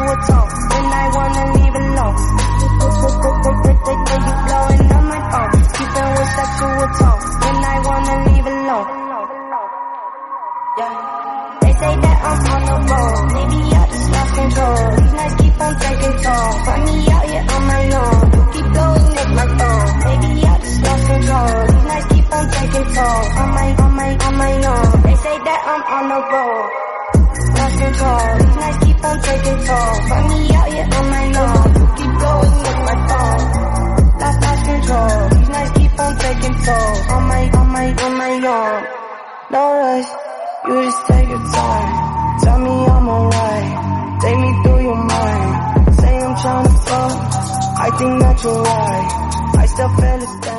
sexual tone when I wanna leave alone. You blowing up my phone, keeping with sexual tone when I wanna leave alone. Yeah. They say that I'm on the road, maybe I just lost control. These nights keep on taking toll, find me out here on my own. You keep blowing up my phone, maybe I just lost control. These nights keep on taking toll, on my own. They say that I'm on the road, lost control. These nights keep on taking toll, find me out here on my own. You keep blowing up my phone, lost control. These nights keep on taking toll, on my own. No rush. You just take your time, tell me I'm alright, take me through your mind, say I'm tryna fuck, I think that you're right, I still feel the same.